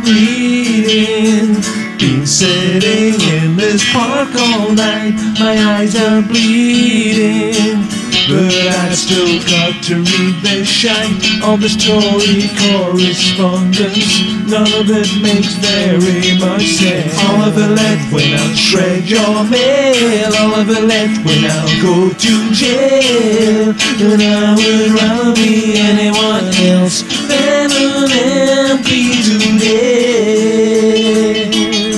reading. Been sitting in this park all night, my eyes are bleeding. But I still got to read the shite of the story correspondence. None of it makes very much sense. All of it let when I'll shred your mail. All of it let when I'll go to jail. And I would rather be anyone else than an MP today.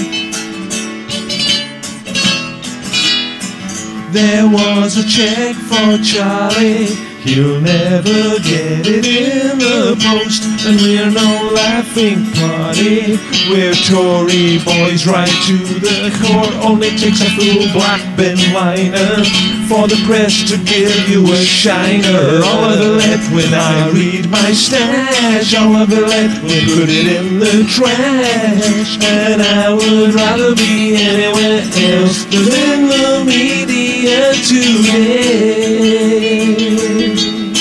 There was a check for Charlie, he'll never get it in the post. And we're no laughing party, we're Tory boys right to the core. Only takes a full black bin liner for the press to give you a shiner. All of the let when I read my stash, all of the let when put it in the trash. And I would rather be anywhere else than in the media today.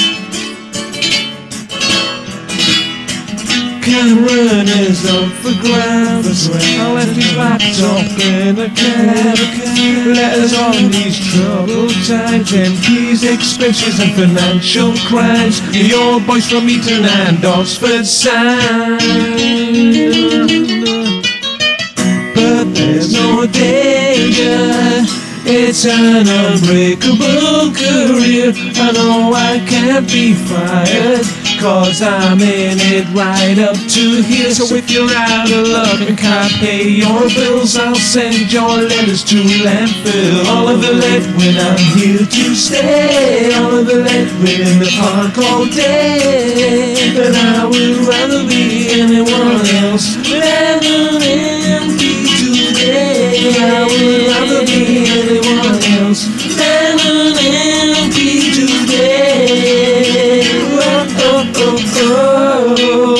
Cameron is up for grabs. I left his laptop in a cab. Letters on these troubled times, MPs, expenses and financial crimes. The old boys from Eton and Oxford sign. But there's no danger, it's an unbreakable career. I know I can't be fired, cause I'm in it right up to here. So if you're out of luck and can't pay your bills, I'll send your letters to landfill. All of the lead when I'm here to stay, all of the lead when in the park all day. But I would rather be anyone else than an MP today. I would rather be anyone else than an MP today. Oh, oh, oh, oh.